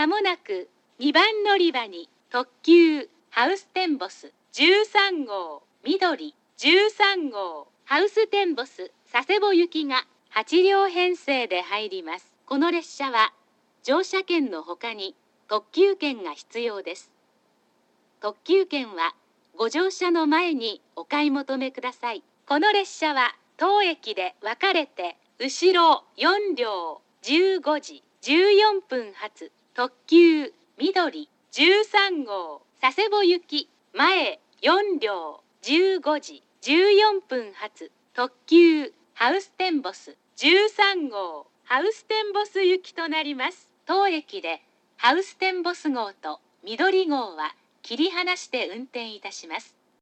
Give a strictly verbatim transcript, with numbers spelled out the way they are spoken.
まもなくにばん乗り場に特急ハウステンボスじゅうさんごう緑じゅうさんごうハウステンボス佐世保行きがはちりょう編成で入ります。この列車は乗車券のほかに特急券が必要です。特急券はご乗車の前にお買い求めください。この列車は当駅で分かれて後ろよんりょうじゅうごじじゅうよんぷん発特急緑じゅうさんごう佐世保行き前よんりょうじゅうごじじゅうよんぷん発特急ハウステンボスじゅうさんごうハウステンボス行きとなります。当駅でハウステンボス号と緑号は切り離して運転いたします。